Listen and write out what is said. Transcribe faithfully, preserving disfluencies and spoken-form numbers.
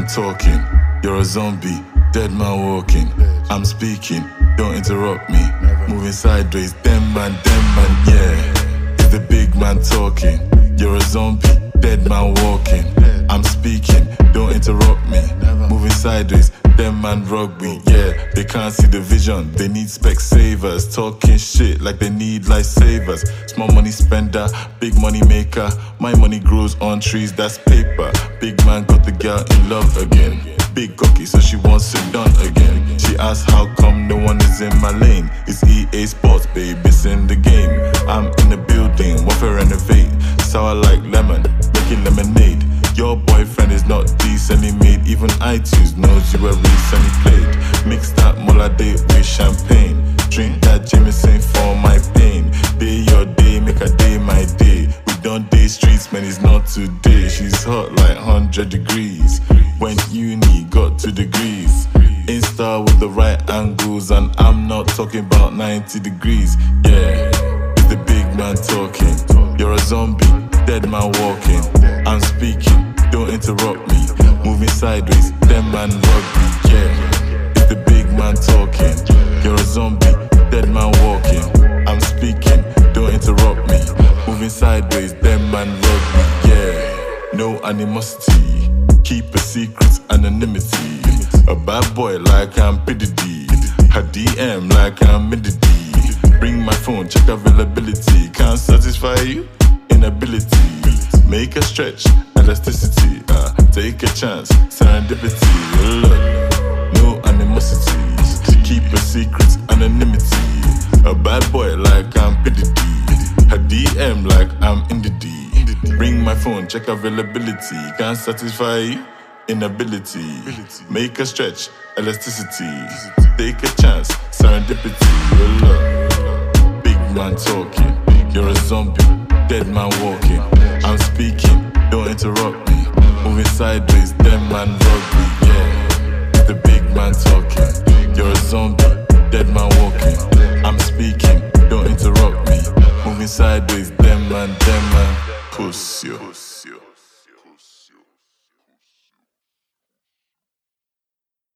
talking, you're a zombie, dead man walking. I'm speaking, don't interrupt me. Moving sideways, them man, them man, yeah. It's the big man talking, you're a zombie, dead man walking. I'm speaking, don't interrupt me. Moving sideways, them man rugby, yeah. They can't see the vision, they need spec savers. Talking shit like they need lifesavers. Small money spender, big money maker. My money grows on trees, that's paper. Big man got the girl in love again. Big cocky, so she wants it done again. She asks how come no one is in my lane. It's E A Sports, babe, it's in the game. I'm in the building, want to renovate. Sour like lemon, making lemonade. Your boyfriend is not decently made. Even iTunes knows you were recently played. Mix that Molade with champagne. Drink that Jameson for my pain. Day your day, make a day my day. We don't day streets, man, it's not today. She's hot like one hundred degrees. Went uni, got two degrees. Insta with the right angles, and I'm not talking about ninety degrees. Yeah, it's the big man talking. You're a zombie, dead man walking. I'm speaking, don't interrupt me. Moving sideways, them man rugby. Yeah, it's the big man talking. You're a zombie, dead man walking. I'm speaking, don't interrupt me. Moving sideways, them man rugby. Yeah, no animosity. Keep a secret, anonymity. A bad boy like I'm P D D. Her D M like I'm in the D. Bring my phone, check availability. Can't satisfy you? Inability. Make a stretch, elasticity. Uh, take a chance, serendipity. Look, no animosity. Keep a secret, anonymity. A bad boy like I'm P D D. Her D M like I'm in the D. Bring my phone, check availability. Can't satisfy you? Inability. Make a stretch, elasticity. Take a chance, serendipity. Look, big man talking. You're a zombie, dead man walking. I'm speaking, don't interrupt me. Moving sideways, them man rugby. Yeah, the big man talking. You're a zombie, dead man walking.